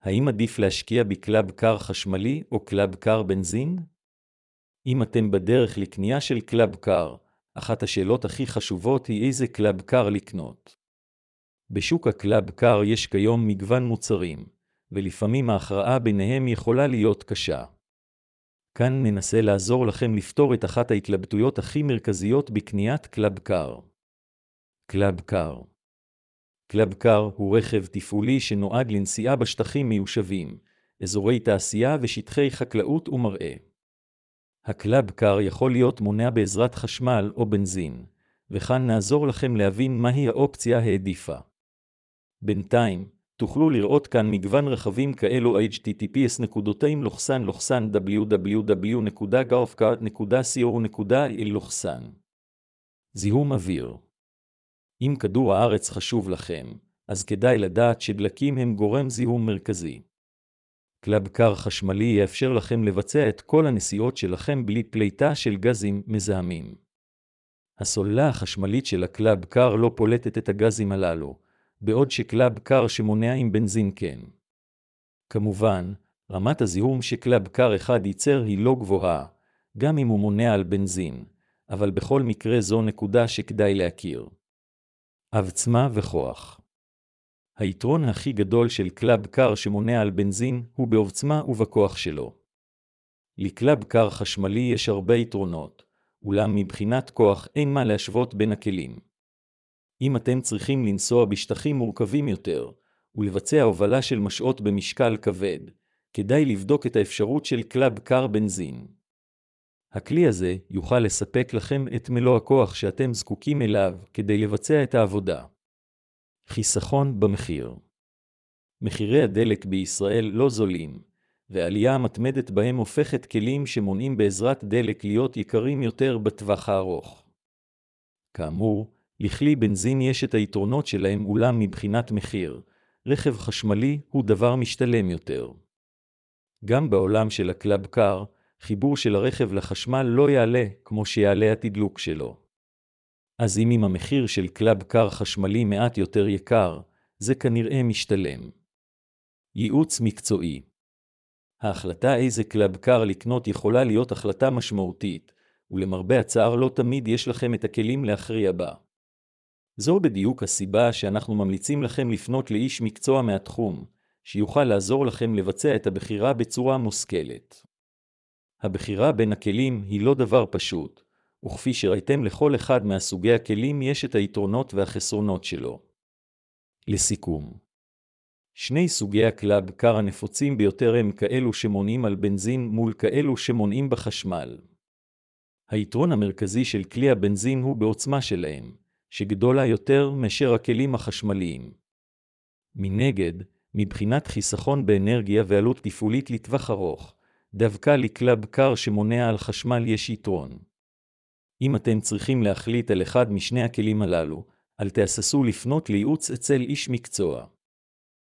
האם עדיף להשקיע בכלב קר חשמלי או כלב קר בנזין? אם אתם בדרך לקנייה של כלב קר, אחת השאלות הכי חשובות היא איזה כלב קר לקנות. בשוק הכלב קר יש כיום מגוון מוצרים, ולפעמים ההכרעה ביניהם יכולה להיות קשה. כאן ננסה לעזור לכם לפתור את אחת ההתלבטויות הכי מרכזיות בקניית כלב קר. כלב קר. כלב קר הוא רכב תפעולי שנועד לנסיעה בשטחים מיושבים, אזורי תעשייה ושטחי חקלאות ומרעה. הכלב קר יכול להיות מונע בעזרת חשמל או בנזין, וכאן נעזור לכם להבין מהי האופציה העדיפה. בינתיים, תוכלו לראות כאן מגוון רכבים כאלו https://www.golfcart.co.il. זיהום אוויר. אם כדור הארץ חשוב לכם, אז כדאי לדעת שדלקים הם גורם זיהום מרכזי. כלב קר חשמלי יאפשר לכם לבצע את כל הנסיעות שלכם בלי פליטה של גזים מזהמים. הסוללה החשמלית של הכלב קר לא פולטת את הגזים הללו, בעוד שכלב קר שמונע עם בנזין כן. כמובן, רמת הזיהום שכלב קר אחד ייצר היא לא גבוהה, גם אם הוא מונע על בנזין, אבל בכל מקרה זו נקודה שכדאי להכיר. עוצמה וכוח. היתרון הכי גדול של כלב קר שמונע על בנזין הוא בעוצמה ובכוח שלו. לכלב קר חשמלי יש הרבה יתרונות, אולם מבחינת כוח אין מה להשוות בין הכלים. אם אתם צריכים לנסוע בשטחים מורכבים יותר, ולבצע הובלה של משעות במשקל כבד, כדאי לבדוק את האפשרות של כלב קר בנזין. הכלי הזה יוכל לספק לכם את מלוא הכוח שאתם זקוקים אליו כדי לבצע את העבודה. חיסכון במחיר. מחירי הדלק בישראל לא זולים, ועלייה המתמדת בהם הופכת כלים שמונעים בעזרת דלק להיות יקרים יותר בטווח הארוך. כאמור, לכלי בנזין יש את היתרונות שלהם, אולם מבחינת מחיר, רכב חשמלי הוא דבר משתלם יותר. גם בעולם של הכלב קר, חיבור של הרכב לחשמל לא יעלה כמו שיעלה התדלוק שלו. אז אם המחיר של כלב קר חשמלי מעט יותר יקר, זה כנראה משתלם. ייעוץ מקצועי. ההחלטה איזה כלב קר לקנות יכולה להיות החלטה משמעותית, ולמרבה הצער לא תמיד יש לכם את הכלים להכריע בה. זו בדיוק הסיבה שאנחנו ממליצים לכם לפנות לאיש מקצוע מהתחום, שיוכל לעזור לכם לבצע את הבחירה בצורה מושכלת. הבחירה בין הכלים היא לא דבר פשוט, וכפי שראיתם לכל אחד מהסוגי הכלים יש את היתרונות והחסרונות שלו. לסיכום, שני סוגי הכלב קר הנפוצים ביותר הם כאלו שמונעים על בנזין מול כאלו שמונעים בחשמל. היתרון המרכזי של כלי הבנזין הוא בעוצמה שלהם, שגדולה יותר מאשר הכלים החשמליים. מנגד, מבחינת חיסכון באנרגיה ועלות תפעולית לטווח ארוך, דווקא לכלב קר שמונע על חשמל יש יתרון. אם אתם צריכים להחליט על אחד משני הכלים הללו, אל תהססו לפנות לייעוץ אצל איש מקצוע.